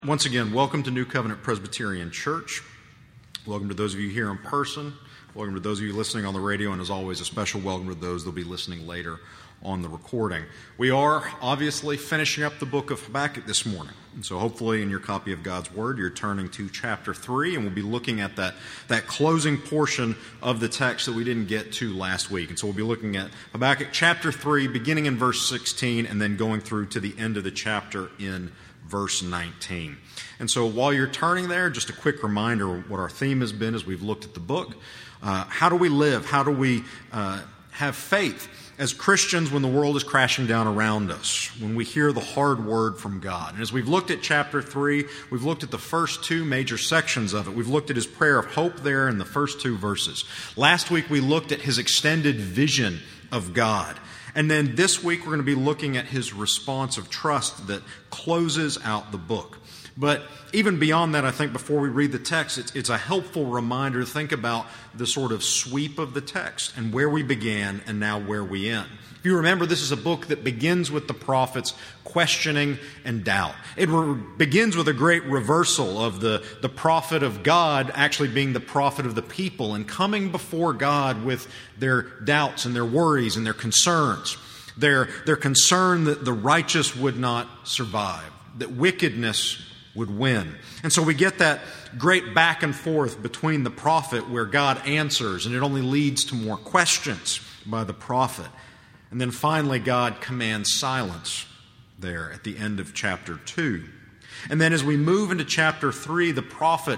Once again, welcome to New Covenant Presbyterian Church. Welcome to those of you here in person. Welcome to those of you listening on the radio, and as always, a special welcome to those that will be listening later on the recording. We are obviously finishing up the book of Habakkuk this morning. And so hopefully in your copy of God's Word, you're turning to chapter 3, and we'll be looking at that closing portion of the text that we didn't get to last week. And so we'll be looking at Habakkuk chapter 3, beginning in verse 16, and then going through to the end of the chapter in verse 19. And so while you're turning there, just a quick reminder what our theme has been as we've looked at the book. How do we live? How do we have faith as Christians when the world is crashing down around us, when we hear the hard word from God? And as we've looked at chapter 3, we've looked at the first two major sections of it. We've looked at his prayer of hope there in the first two verses. Last week we looked at his extended vision of God. And then this week we're going to be looking at his response of trust that closes out the book. But even beyond that, I think before we read the text, it's a helpful reminder to think about the sort of sweep of the text and where we began and now where we end. If you remember, this is a book that begins with the prophets questioning and doubt. It begins with a great reversal of the prophet of God actually being the prophet of the people and coming before God with their doubts and their worries and their concerns. Their concern that the righteous would not survive, that wickedness would win. And so we get that great back and forth between the prophet where God answers, and it only leads to more questions by the prophet. And then finally, God commands silence there at the end of chapter 2. And then as we move into chapter 3, the prophet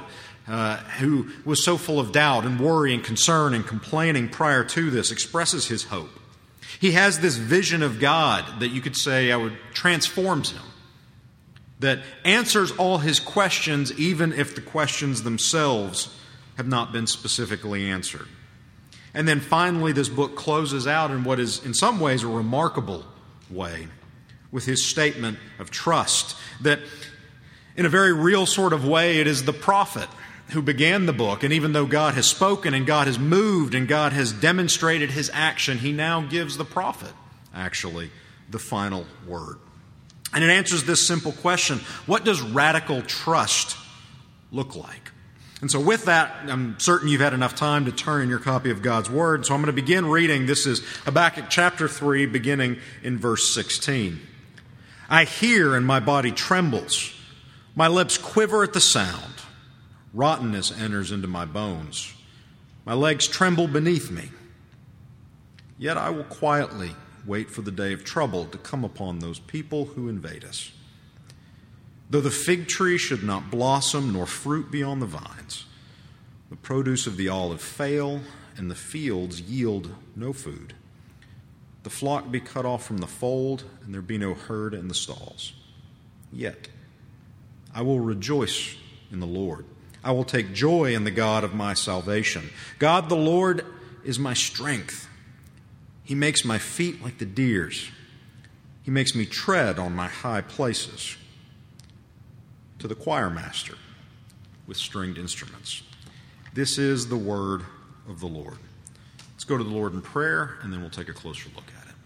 who was so full of doubt and worry and concern and complaining prior to this expresses his hope. He has this vision of God that you could say transforms him, that answers all his questions even if the questions themselves have not been specifically answered. And then finally, this book closes out in what is in some ways a remarkable way with his statement of trust, that in a very real sort of way, it is the prophet who began the book. And even though God has spoken and God has moved and God has demonstrated his action, he now gives the prophet actually the final word. And it answers this simple question: what does radical trust look like? And so with that, I'm certain you've had enough time to turn in your copy of God's Word. So I'm going to begin reading. This is Habakkuk chapter 3, beginning in verse 16. I hear and my body trembles. My lips quiver at the sound. Rottenness enters into my bones. My legs tremble beneath me. Yet I will quietly wait for the day of trouble to come upon those people who invade us. Though the fig tree should not blossom, nor fruit be on the vines, the produce of the olive fail, and the fields yield no food, the flock be cut off from the fold, and there be no herd in the stalls. Yet I will rejoice in the Lord. I will take joy in the God of my salvation. God the Lord is my strength. He makes my feet like the deer's. He makes me tread on my high places. To the choir master with stringed instruments. This is the word of the Lord. Let's go to the Lord in prayer, and then we'll take a closer look at it.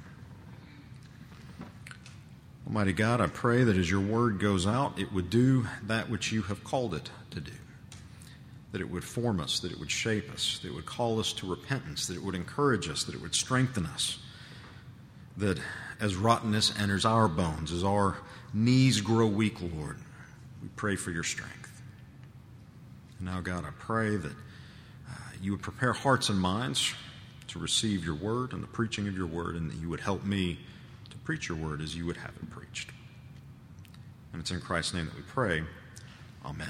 Almighty God, I pray that as your word goes out, it would do that which you have called it to do. That it would form us, that it would shape us, that it would call us to repentance, that it would encourage us, that it would strengthen us. That as rottenness enters our bones, as our knees grow weak, Lord, we pray for your strength. And now, God, I pray that you would prepare hearts and minds to receive your word and the preaching of your word, and that you would help me to preach your word as you would have it preached. And it's in Christ's name that we pray. Amen.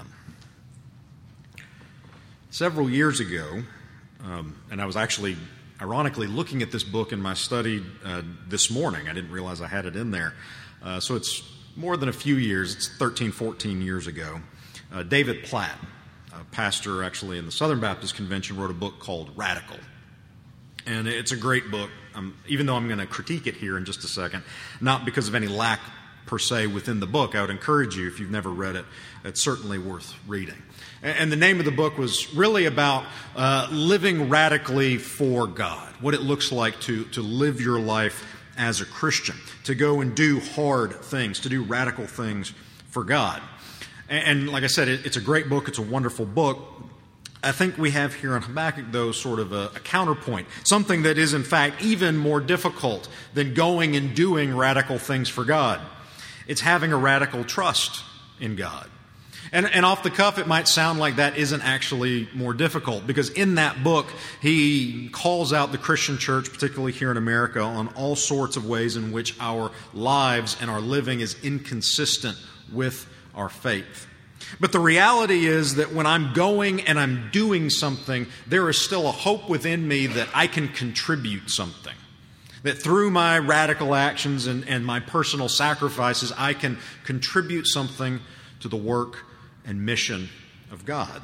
Several years ago, and I was actually, ironically, looking at this book in my study this morning. I didn't realize I had it in there. So it's more than a few years. It's 13, 14 years ago. David Platt, a pastor actually in the Southern Baptist Convention, wrote a book called Radical. And it's a great book, even though I'm going to critique it here in just a second, not because of any lack per se within the book. I would encourage you, if you've never read it, it's certainly worth reading. And the name of the book was really about living radically for God, what it looks like to live your life as a Christian, to go and do hard things, to do radical things for God. And like I said, it's a great book. It's a wonderful book. I think we have here in Habakkuk, though, sort of a counterpoint, something that is, in fact, even more difficult than going and doing radical things for God. It's having a radical trust in God. And off the cuff, it might sound like that isn't actually more difficult, because in that book, he calls out the Christian church, particularly here in America, on all sorts of ways in which our lives and our living is inconsistent with our faith. But the reality is that when I'm going and I'm doing something, there is still a hope within me that I can contribute something. That through my radical actions and my personal sacrifices, I can contribute something to the work and mission of God.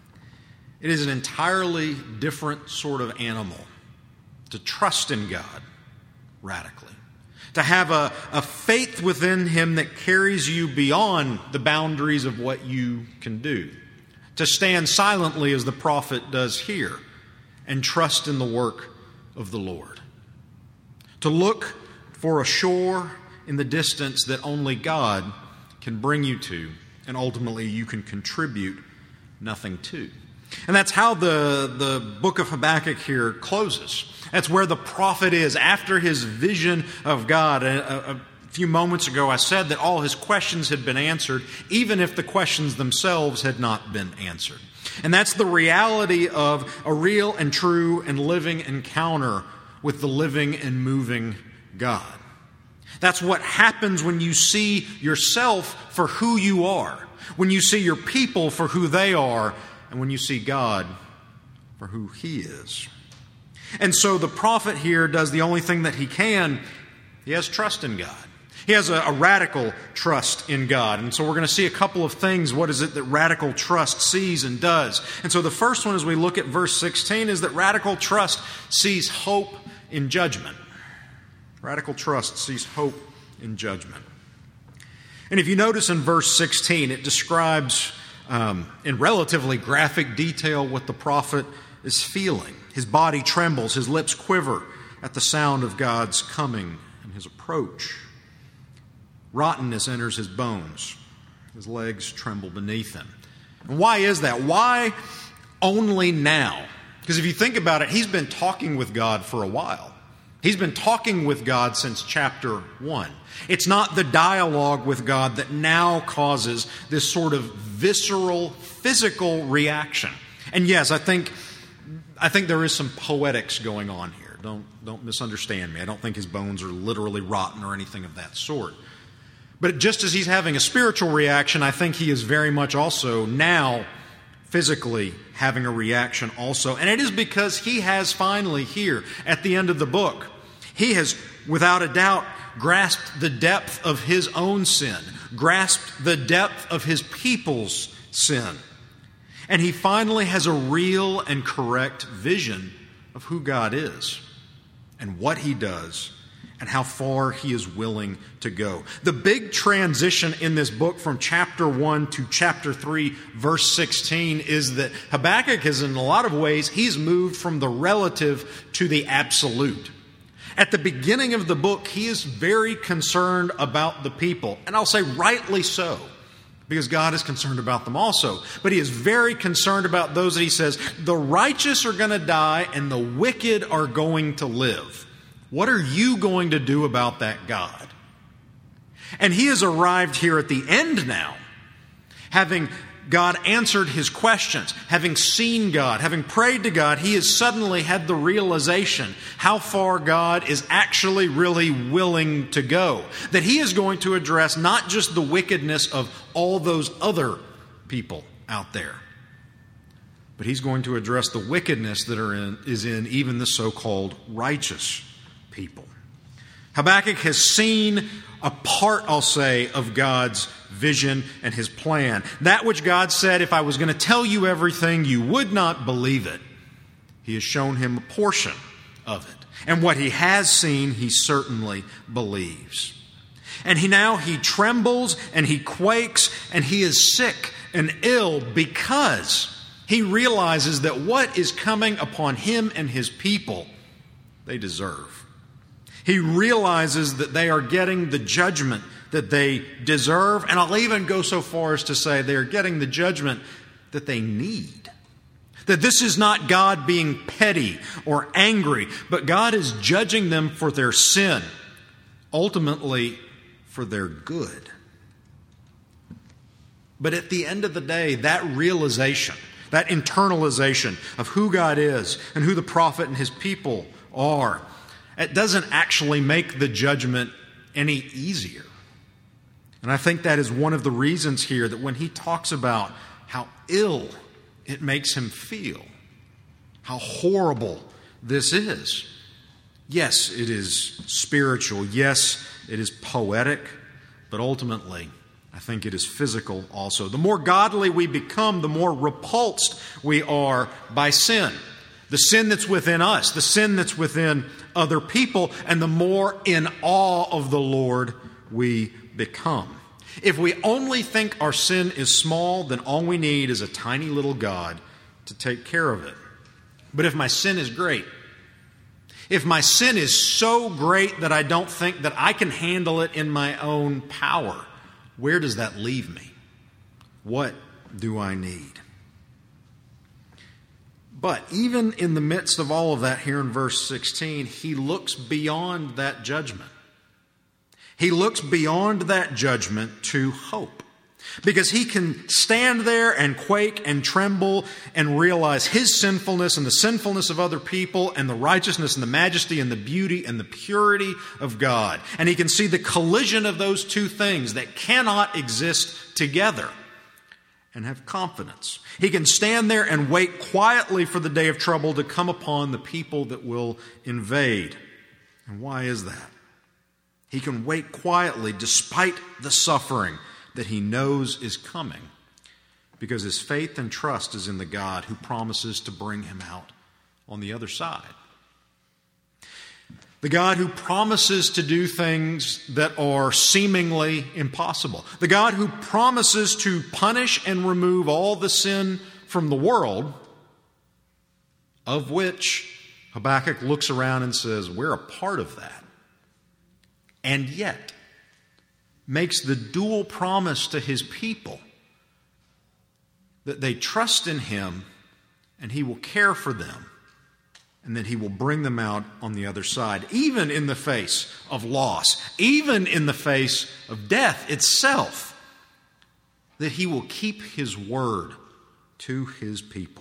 It is an entirely different sort of animal to trust in God radically. To have a faith within Him that carries you beyond the boundaries of what you can do. To stand silently as the prophet does here and trust in the work of the Lord. To look for a shore in the distance that only God can bring you to, and ultimately you can contribute nothing to. And that's how the book of Habakkuk here closes. That's where the prophet is after his vision of God. A few moments ago I said that all his questions had been answered, even if the questions themselves had not been answered. And that's the reality of a real and true and living encounter with the living and moving God. That's what happens when you see yourself for who you are, when you see your people for who they are, and when you see God for who He is. And so the prophet here does the only thing that he can. He has trust in God. He has a radical trust in God. And so we're going to see a couple of things. What is it that radical trust sees and does? And so the first one, as we look at verse 16, is that radical trust sees hope in judgment. Radical trust sees hope in judgment. And if you notice in verse 16, it describes in relatively graphic detail what the prophet is feeling. His body trembles, his lips quiver at the sound of God's coming and His approach. Rottenness enters his bones. His legs tremble beneath him. And why is that? Why only now? Because if you think about it, he's been talking with God for a while. He's been talking with God since chapter 1. It's not the dialogue with God that now causes this sort of visceral, physical reaction. And yes, I think there is some poetics going on here. Don't misunderstand me. I don't think his bones are literally rotten or anything of that sort. But just as he's having a spiritual reaction, I think he is very much also now physically having a reaction also. And it is because he has finally here, at the end of the book, he has, without a doubt, grasped the depth of his own sin, grasped the depth of his people's sin. And he finally has a real and correct vision of who God is and what He does and how far He is willing to go. The big transition in this book from chapter 1 to chapter 3, verse 16, is that Habakkuk is, in a lot of ways, he's moved from the relative to the absolute. At the beginning of the book, he is very concerned about the people, and I'll say rightly so, because God is concerned about them also. But he is very concerned about those that he says, the righteous are going to die and the wicked are going to live. What are you going to do about that, God? And he has arrived here at the end now, having God answered his questions, having seen God, having prayed to God. He has suddenly had the realization how far God is actually really willing to go. That He is going to address not just the wickedness of all those other people out there, but He's going to address the wickedness that is in even the so-called righteous people. Habakkuk has seen a part, I'll say, of God's vision and His plan. That which God said, if I was going to tell you everything, you would not believe it. He has shown him a portion of it. And what he has seen, he certainly believes. And he trembles and he quakes and he is sick and ill because he realizes that what is coming upon him and his people, they deserve. He realizes that they are getting the judgment that they deserve, and I'll even go so far as to say they're getting the judgment that they need. That this is not God being petty or angry, but God is judging them for their sin, ultimately for their good. But at the end of the day, that realization, that internalization of who God is and who the prophet and his people are, it doesn't actually make the judgment any easier. And I think that is one of the reasons here that when he talks about how ill it makes him feel, how horrible this is. Yes, it is spiritual. Yes, it is poetic. But ultimately, I think it is physical also. The more godly we become, the more repulsed we are by sin. The sin that's within us, the sin that's within other people, and the more in awe of the Lord we become. If we only think our sin is small, then all we need is a tiny little God to take care of it. But if my sin is great, if my sin is so great that I don't think that I can handle it in my own power, where does that leave me? What do I need? But even in the midst of all of that, here in verse 16, he looks beyond that judgment. He looks beyond that judgment to hope. Because he can stand there and quake and tremble and realize his sinfulness and the sinfulness of other people and the righteousness and the majesty and the beauty and the purity of God. And he can see the collision of those two things that cannot exist together and have confidence. He can stand there and wait quietly for the day of trouble to come upon the people that will invade. And why is that? He can wait quietly despite the suffering that he knows is coming, because his faith and trust is in the God who promises to bring him out on the other side. The God who promises to do things that are seemingly impossible. The God who promises to punish and remove all the sin from the world, of which Habakkuk looks around and says, we're a part of that. And yet, makes the dual promise to his people that they trust in him and he will care for them and that he will bring them out on the other side, even in the face of loss, even in the face of death itself, that he will keep his word to his people.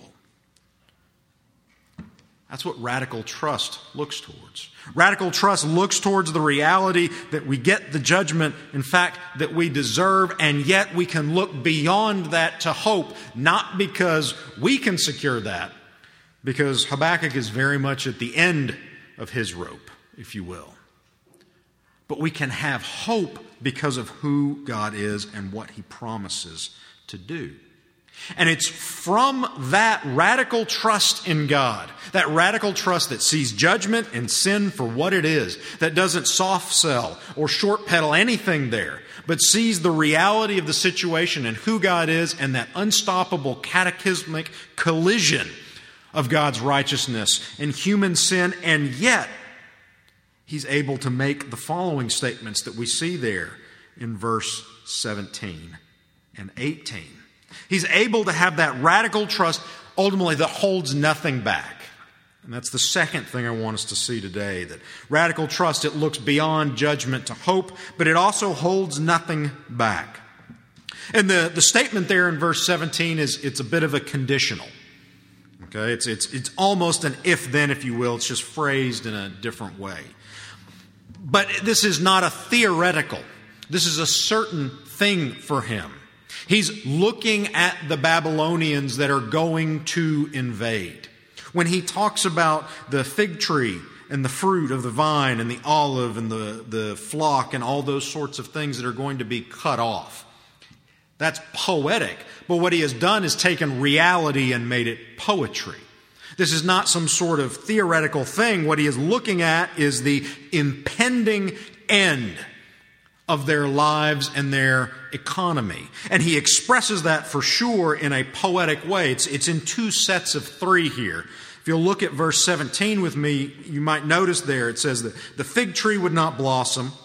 That's what radical trust looks towards. Radical trust looks towards the reality that we get the judgment, in fact, that we deserve, and yet we can look beyond that to hope, not because we can secure that, because Habakkuk is very much at the end of his rope, if you will. But we can have hope because of who God is and what he promises to do. And it's from that radical trust in God, that radical trust that sees judgment and sin for what it is, that doesn't soft sell or short pedal anything there, but sees the reality of the situation and who God is and that unstoppable cataclysmic collision of God's righteousness and human sin, and yet he's able to make the following statements that we see there in verse 17 and 18. He's able to have that radical trust, ultimately, that holds nothing back. And that's the second thing I want us to see today, that radical trust, it looks beyond judgment to hope, but it also holds nothing back. And the statement there in verse 17 it's a bit of a conditional. Okay, it's almost an if-then, if you will. It's just phrased in a different way. But this is not a theoretical. This is a certain thing for him. He's looking at the Babylonians that are going to invade. When he talks about the fig tree and the fruit of the vine and the olive and the flock and all those sorts of things that are going to be cut off, that's poetic. But what he has done is taken reality and made it poetry. This is not some sort of theoretical thing. What he is looking at is the impending end of their lives and their economy. And he expresses that for sure in a poetic way. It's in two sets of three here. If you'll look at verse 17 with me, you might notice there it says that the fig tree would not blossom,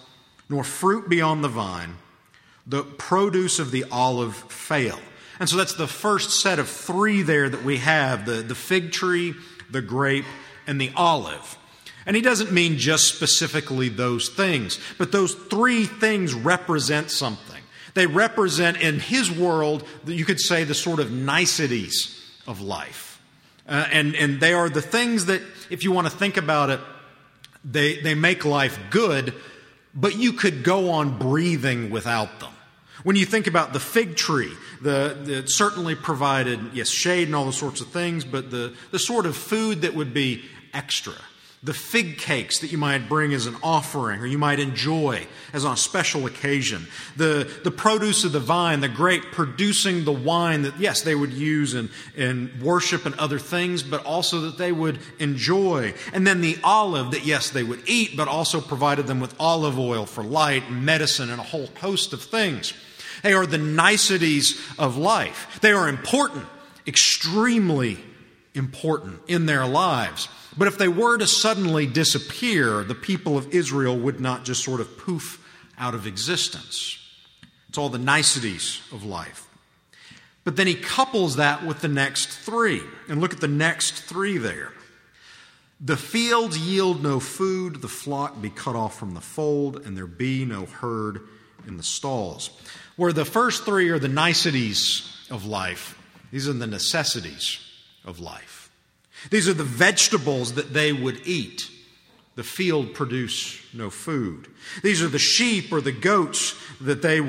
nor fruit be on the vine, the produce of the olive fail. And so that's the first set of three there that we have, the fig tree, the grape, and the olive. And he doesn't mean just specifically those things, but those three things represent something. They represent, in his world, you could say, the sort of niceties of life. And they are the things that, if you want to think about it, they make life good, but you could go on breathing without them. When you think about the fig tree, it certainly provided, yes, shade and all those sorts of things, but the sort of food that would be extra. The fig cakes that you might bring as an offering or you might enjoy as on a special occasion. The produce of the vine, the grape, producing the wine that, yes, they would use in worship and other things, but also that they would enjoy. And then the olive that, yes, they would eat, but also provided them with olive oil for light and medicine and a whole host of things. They are the niceties of life. They are important, extremely important in their lives. But if they were to suddenly disappear, the people of Israel would not just sort of poof out of existence. It's all the niceties of life. But then he couples that with the next three. And look at the next three there. The fields yield no food, the flock be cut off from the fold, and there be no herd in the stalls. Where the first three are the niceties of life, these are the necessities of life. These are the vegetables that they would eat. The field produce no food. These are the sheep or the goats that they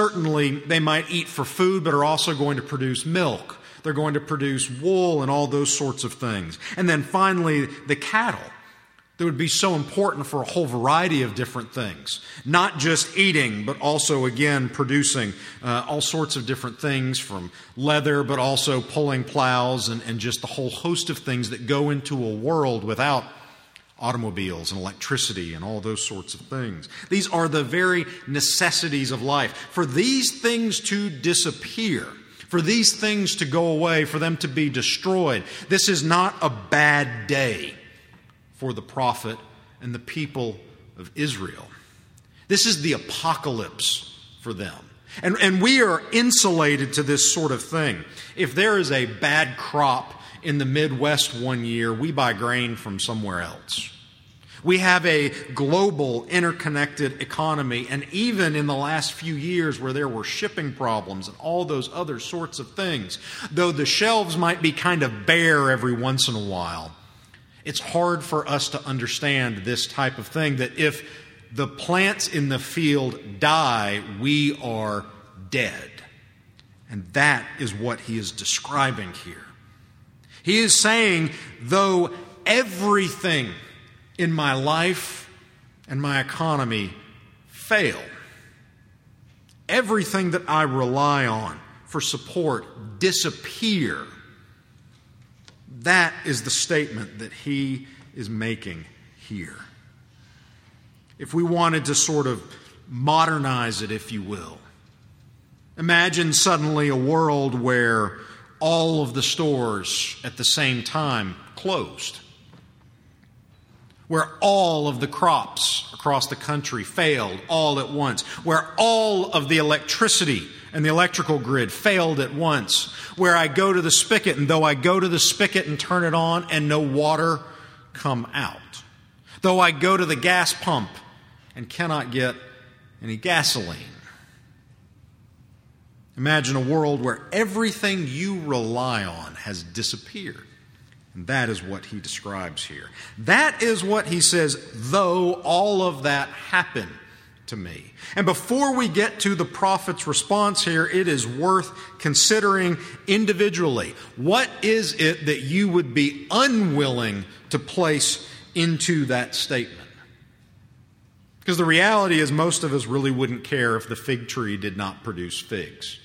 might eat for food, but are also going to produce milk. They're going to produce wool and all those sorts of things. And then finally, the cattle that would be so important for a whole variety of different things. Not just eating, but also, again, producing all sorts of different things from leather, but also pulling plows and just the whole host of things that go into a world without automobiles and electricity and all those sorts of things. These are the very necessities of life. For these things to disappear, for these things to go away, for them to be destroyed, this is not a bad day for the prophet and the people of Israel. This is the apocalypse for them. And we are insulated to this sort of thing. If there is a bad crop in the Midwest one year, we buy grain from somewhere else. We have a global, interconnected economy, and even in the last few years where there were shipping problems and all those other sorts of things, though the shelves might be kind of bare every once in a while, it's hard for us to understand this type of thing, that if the plants in the field die, we are dead. And that is what he is describing here. He is saying, though everything in my life and my economy fail, everything that I rely on for support disappear, that is the statement that he is making here. If we wanted to sort of modernize it, if you will, imagine suddenly a world where all of the stores at the same time closed, where all of the crops across the country failed all at once, where all of the electricity and the electrical grid failed at once, where I go to the spigot, and though I go to the spigot and turn it on and no water come out, though I go to the gas pump and cannot get any gasoline. Imagine a world where everything you rely on has disappeared. And that is what he describes here. That is what he says, though all of that happened to me. And before we get to the prophet's response here, it is worth considering individually, what is it that you would be unwilling to place into that statement? Because the reality is most of us really wouldn't care if the fig tree did not produce figs.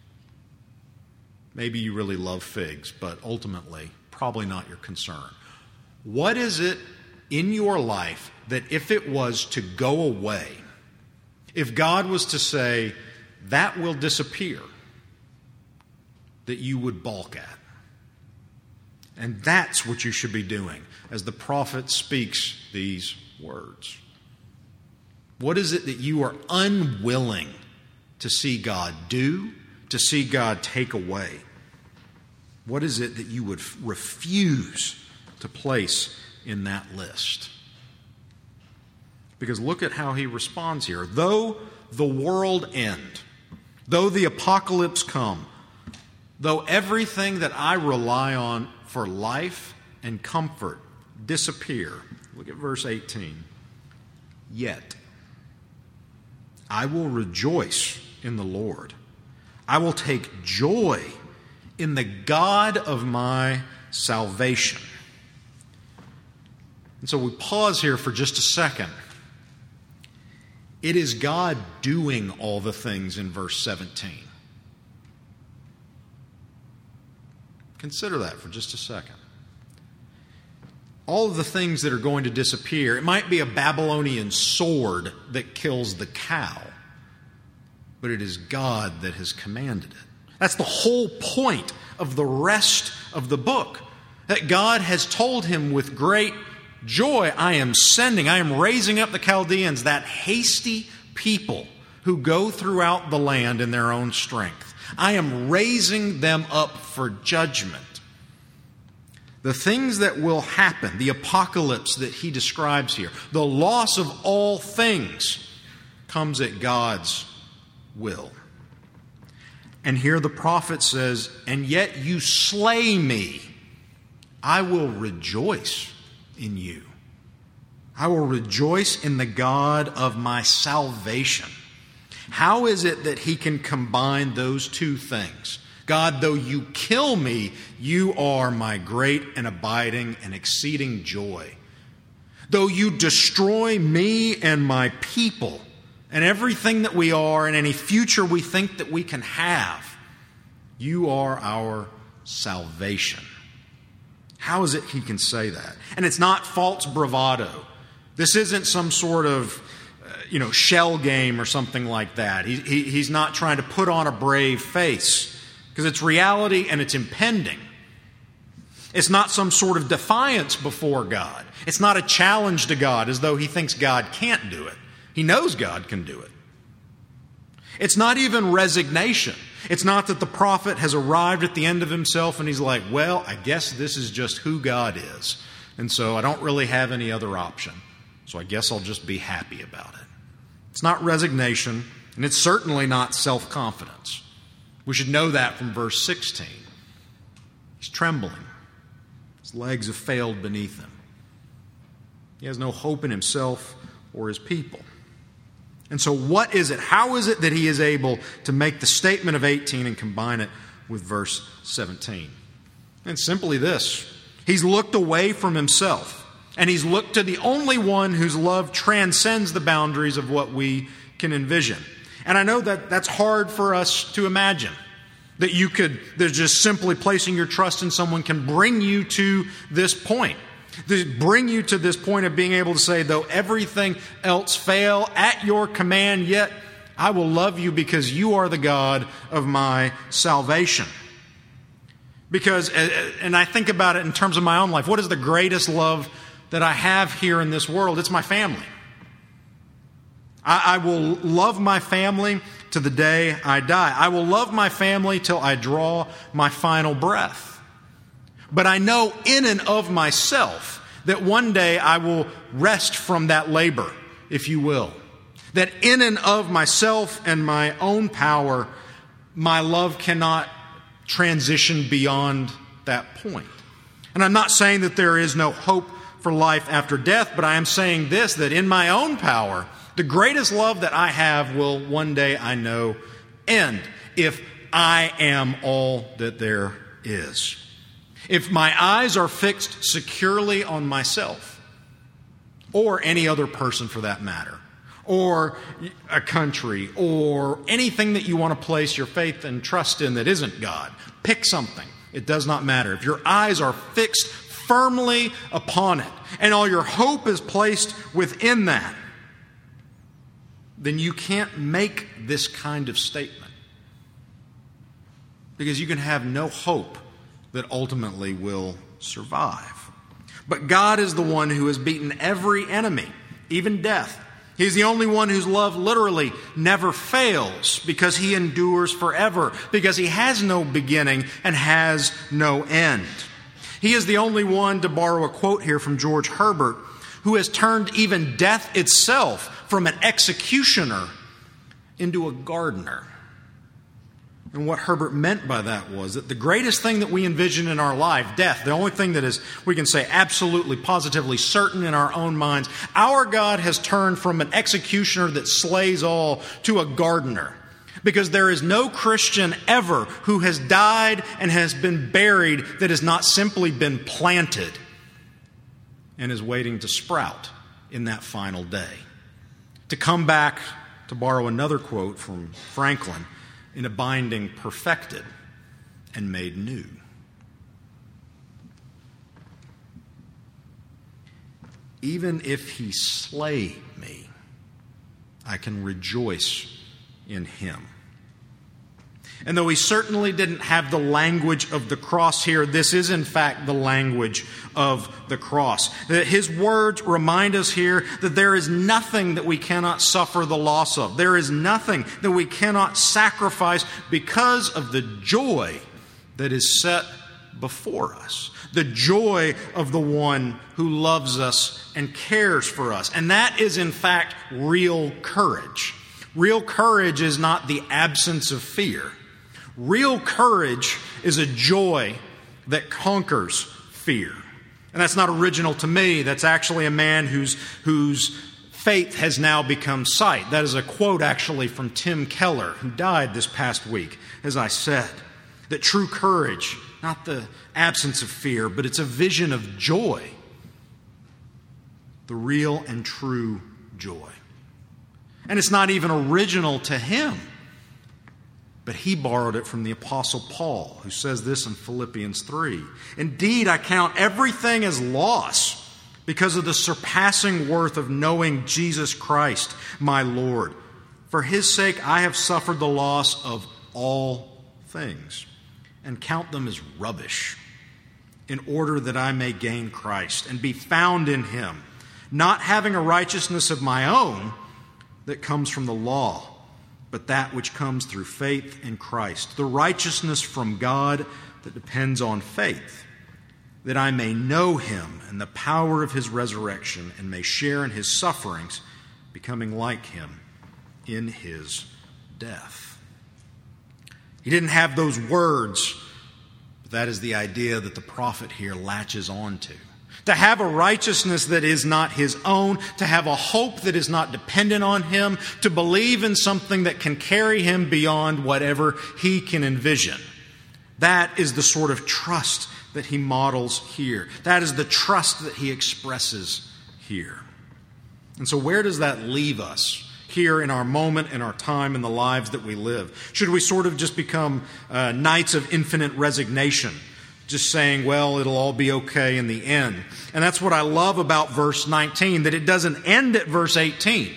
Maybe you really love figs, but ultimately, probably not your concern. What is it in your life that if it was to go away, if God was to say, that will disappear, that you would balk at? And that's what you should be doing as the prophet speaks these words. What is it that you are unwilling to see God do, to see God take away? What is it that you would refuse to place in that list? Because look at how he responds here. Though the world end, though the apocalypse come, though everything that I rely on for life and comfort disappear. Look at verse 18. Yet I will rejoice in the Lord. I will take joy in the God of my salvation. And so we pause here for just a second. It is God doing all the things in verse 17. Consider that for just a second. All of the things that are going to disappear, it might be a Babylonian sword that kills the cow, but it is God that has commanded it. That's the whole point of the rest of the book, that God has told him with great joy, I am raising up the Chaldeans, that hasty people who go throughout the land in their own strength. I am raising them up for judgment. The things that will happen, the apocalypse that he describes here, the loss of all things, comes at God's will. And here the prophet says, and yet you slay me. I will rejoice in you. I will rejoice in the God of my salvation. How is it that he can combine those two things? God, though you kill me, you are my great and abiding and exceeding joy. Though you destroy me and my people and everything that we are and any future we think that we can have, you are our salvation. How is it he can say that? And it's not false bravado. This isn't some sort of shell game or something like that. He's not trying to put on a brave face, because it's reality and it's impending. It's not some sort of defiance before God. It's not a challenge to God as though he thinks God can't do it. He knows God can do it. It's not even resignation. It's not that the prophet has arrived at the end of himself and he's like, well, I guess this is just who God is. And so I don't really have any other option. So I guess I'll just be happy about it. It's not resignation, and it's certainly not self-confidence. We should know that from verse 16. He's trembling. His legs have failed beneath him. He has no hope in himself or his people. And so what is it? How is it that he is able to make the statement of 18 and combine it with verse 17? And simply this. He's looked away from himself, and he's looked to the only one whose love transcends the boundaries of what we can envision. And I know that that's hard for us to imagine. That there's just simply placing your trust in someone can bring you to this point. Bring you to this point of being able to say, though everything else fail at your command, yet I will love you because you are the God of my salvation. Because, and I think about it in terms of my own life, what is the greatest love that I have here in this world? It's my family. I will love my family to the day I die. I will love my family till I draw my final breath. But I know in and of myself that one day I will rest from that labor, if you will. That in and of myself and my own power, my love cannot transition beyond that point. And I'm not saying that there is no hope for life after death, but I am saying this, that in my own power, the greatest love that I have will one day, I know, end if I am all that there is. If my eyes are fixed securely on myself, or any other person for that matter, or a country, or anything that you want to place your faith and trust in that isn't God, pick something. It does not matter. If your eyes are fixed firmly upon it, and all your hope is placed within that, then you can't make this kind of statement. Because you can have no hope that ultimately will survive. But God is the one who has beaten every enemy, even death, He's the only one whose love literally never fails because he endures forever, because he has no beginning and has no end. He is the only one, to borrow a quote here from George Herbert, who has turned even death itself from an executioner into a gardener. And what Herbert meant by that was that the greatest thing that we envision in our life, death, the only thing that is, we can say, absolutely, positively certain in our own minds, our God has turned from an executioner that slays all to a gardener. Because there is no Christian ever who has died and has been buried that has not simply been planted and is waiting to sprout in that final day. To come back, to borrow another quote from Franklin, in a binding perfected and made new. Even if he slay me, I can rejoice in him. And though he certainly didn't have the language of the cross here, this is in fact the language of the cross. That his words remind us here that there is nothing that we cannot suffer the loss of. There is nothing that we cannot sacrifice because of the joy that is set before us. The joy of the one who loves us and cares for us. And that is in fact real courage. Real courage is not the absence of fear. Real courage is a joy that conquers fear. And that's not original to me. That's actually a man whose faith has now become sight. That is a quote actually from Tim Keller, who died this past week, as I said. That true courage, not the absence of fear, but it's a vision of joy. The real and true joy. And it's not even original to him. But he borrowed it from the Apostle Paul, who says this in Philippians 3. Indeed, I count everything as loss because of the surpassing worth of knowing Jesus Christ, my Lord. For his sake, I have suffered the loss of all things and count them as rubbish in order that I may gain Christ and be found in him, not having a righteousness of my own that comes from the law, but that which comes through faith in Christ, the righteousness from God that depends on faith, that I may know him and the power of his resurrection and may share in his sufferings, becoming like him in his death. He didn't have those words, but that is the idea that the prophet here latches onto. To have a righteousness that is not his own, to have a hope that is not dependent on him, to believe in something that can carry him beyond whatever he can envision. That is the sort of trust that he models here. That is the trust that he expresses here. And so where does that leave us here in our moment, in our time, in the lives that we live? Should we sort of just become knights of infinite resignation? Just saying, well, it'll all be okay in the end. And that's what I love about verse 19, that it doesn't end at verse 18.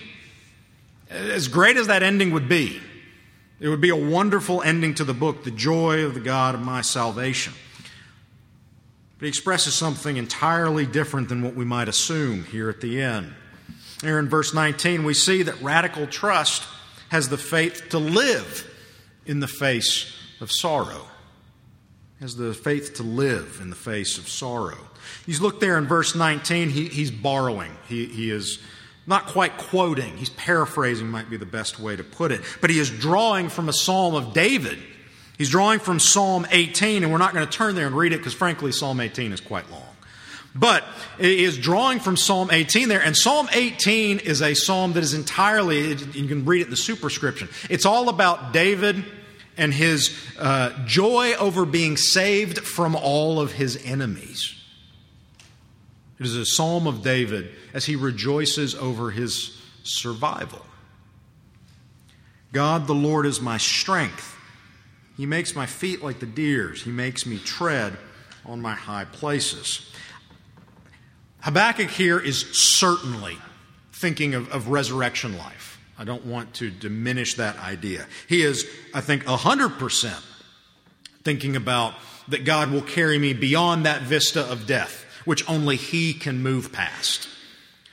As great as that ending would be, it would be a wonderful ending to the book, the joy of the God of my salvation. But he expresses something entirely different than what we might assume here at the end. Here in verse 19, we see that radical trust has the faith to live in the face of sorrow. Has the faith to live in the face of sorrow. You look there in verse 19, he's borrowing. He is not quite quoting. He's paraphrasing might be the best way to put it. But he is drawing from a psalm of David. He's drawing from Psalm 18, and we're not going to turn there and read it because frankly Psalm 18 is quite long. But he is drawing from Psalm 18 there, and Psalm 18 is a psalm that is entirely, you can read it in the superscription. It's all about David and his joy over being saved from all of his enemies. It is a psalm of David as he rejoices over his survival. God the Lord is my strength. He makes my feet like the deer's. He makes me tread on my high places. Habakkuk here is certainly thinking of resurrection life. I don't want to diminish that idea. He is, I think, 100% thinking about that God will carry me beyond that vista of death, which only he can move past.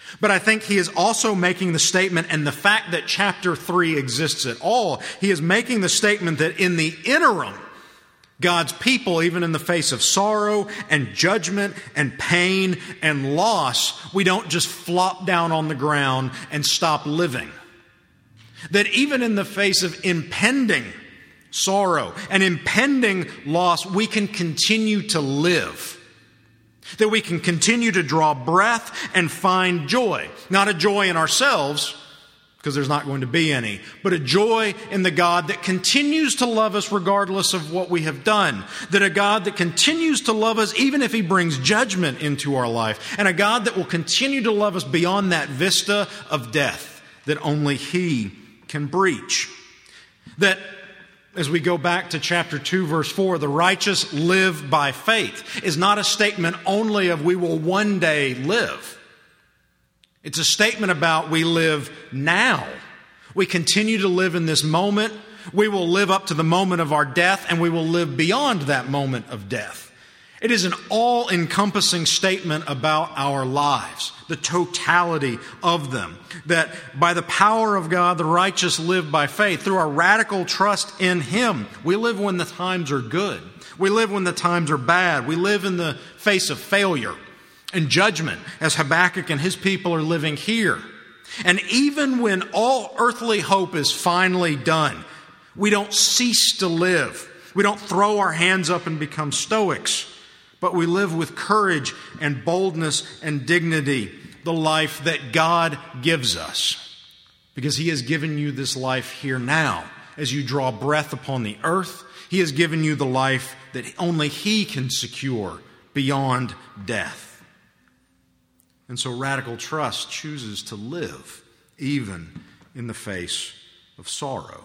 But I think he is also making the statement, and the fact that chapter 3 exists at all, he is making the statement that in the interim, God's people, even in the face of sorrow and judgment and pain and loss, we don't just flop down on the ground and stop living. That even in the face of impending sorrow and impending loss, we can continue to live. That we can continue to draw breath and find joy. Not a joy in ourselves, because there's not going to be any, but a joy in the God that continues to love us regardless of what we have done. That a God that continues to love us even if he brings judgment into our life. And a God that will continue to love us beyond that vista of death that only he can breach. That as we go back to chapter 2, verse 4, the righteous live by faith is not a statement only of we will one day live. It's a statement about we live now. We continue to live in this moment. We will live up to the moment of our death, and we will live beyond that moment of death. It is an all-encompassing statement about our lives, the totality of them. That by the power of God, the righteous live by faith. Through our radical trust in him, we live when the times are good. We live when the times are bad. We live in the face of failure and judgment, as Habakkuk and his people are living here. And even when all earthly hope is finally done, we don't cease to live. We don't throw our hands up and become stoics. But we live with courage and boldness and dignity, the life that God gives us. Because he has given you this life here now. As you draw breath upon the earth, he has given you the life that only he can secure beyond death. And so radical trust chooses to live even in the face of sorrow.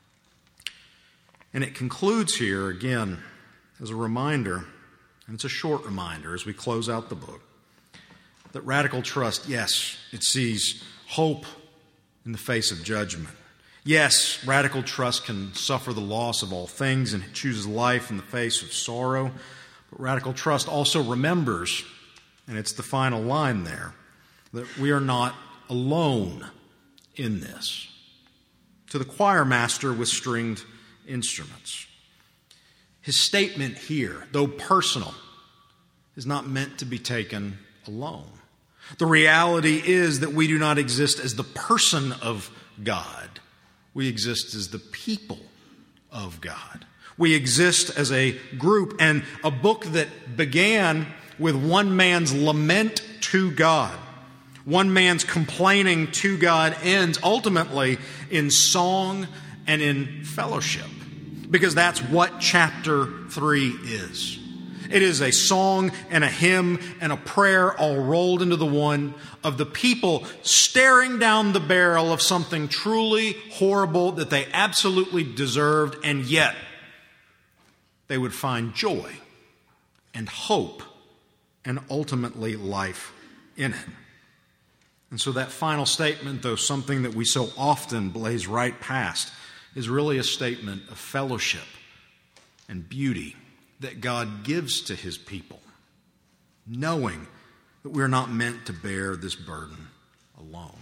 And it concludes here, again, as a reminder, and it's a short reminder as we close out the book, that radical trust, yes, it sees hope in the face of judgment. Yes, radical trust can suffer the loss of all things and it chooses life in the face of sorrow. But radical trust also remembers, and it's the final line there, that we are not alone in this. To the choir master with stringed instruments, his statement here, though personal, is not meant to be taken alone. The reality is that we do not exist as the person of God. We exist as the people of God. We exist as a group, and a book that began with one man's lament to God, one man's complaining to God, ends ultimately in song and in fellowship. Because that's what chapter 3 is. It is a song and a hymn and a prayer all rolled into the one of the people staring down the barrel of something truly horrible that they absolutely deserved, and yet they would find joy and hope and ultimately life in it. And so that final statement, though something that we so often blaze right past, is really a statement of fellowship and beauty that God gives to his people, knowing that we are not meant to bear this burden alone.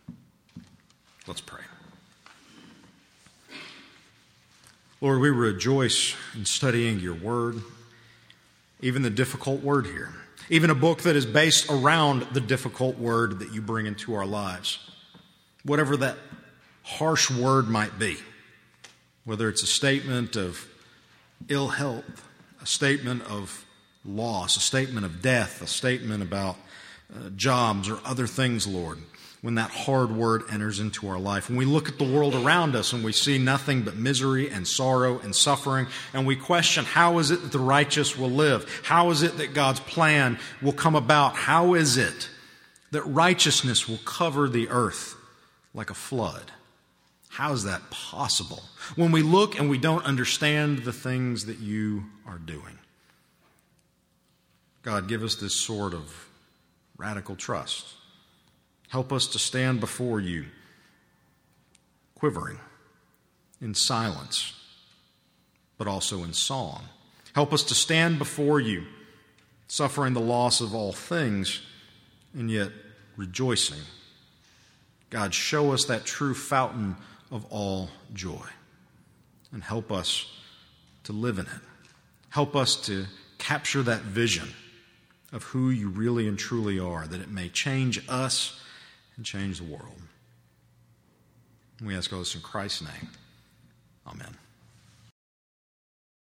Let's pray. Lord, we rejoice in studying your word, even the difficult word here, even a book that is based around the difficult word that you bring into our lives, whatever that harsh word might be. Whether it's a statement of ill health, a statement of loss, a statement of death, a statement about jobs or other things, Lord, when that hard word enters into our life. When we look at the world around us and we see nothing but misery and sorrow and suffering, and we question, how is it that the righteous will live? How is it that God's plan will come about? How is it that righteousness will cover the earth like a flood? How is that possible? When we look and we don't understand the things that you are doing. God, give us this sort of radical trust. Help us to stand before you, quivering in silence, but also in song. Help us to stand before you, suffering the loss of all things, and yet rejoicing. God, show us that true fountain of all joy and help us to live in it. Help us to capture that vision of who you really and truly are, that it may change us and change the world. We ask all this in Christ's name. Amen.